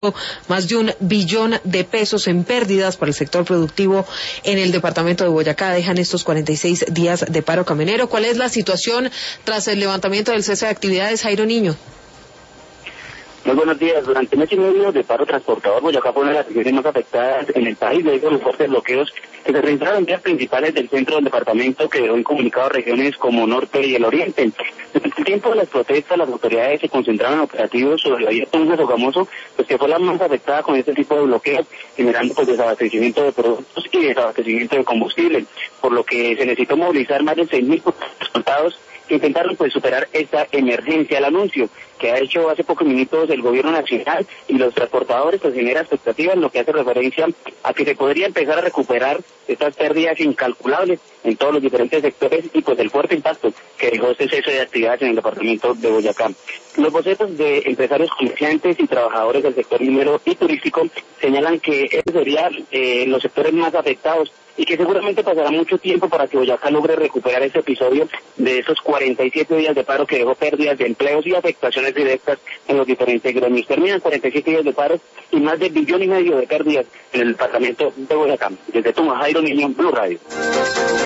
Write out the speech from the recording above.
más de 1 billón de pesos en pérdidas para el sector productivo en el departamento de Boyacá. Dejan estos 46 días de paro camionero. ¿Cuál es la situación tras el levantamiento del cese de actividades, Jairo Niño? Muy buenos días. Durante mes y medio de paro transportador, Boyacá fue una de las regiones más afectadas en el país debido a los fuertes bloqueos que se registraron en vías principales del centro del departamento, que dejó incomunicados regiones como Norte y el Oriente. Durante el tiempo de las protestas, las autoridades se concentraron en operativos sobre la vía Tunja Sogamoso, pues que fue la más afectada con este tipo de bloqueos, generando pues desabastecimiento de productos y desabastecimiento de combustible, por lo que se necesitó movilizar más de 6.000 transportados que intentaron pues superar esta emergencia. El anuncio que ha hecho hace pocos minutos el gobierno nacional y los transportadores pues genera expectativas, en lo que hace referencia a que se podría empezar a recuperar estas pérdidas incalculables en todos los diferentes sectores y pues el fuerte impacto que dejó este cese de actividades en el departamento de Boyacá. Los bocetos de empresarios, comerciantes y trabajadores del sector minero y turístico señalan que estos serían los sectores más afectados y que seguramente pasará mucho tiempo para que Boyacá logre recuperar este episodio de esos 47 días de paro que dejó pérdidas de empleos y afectaciones directas en los diferentes gremios. Terminan 47 días de paro y más de 1,5 billones de pérdidas en el departamento de Boyacá. Desde Tunja, Jairo Niño, Blue Radio.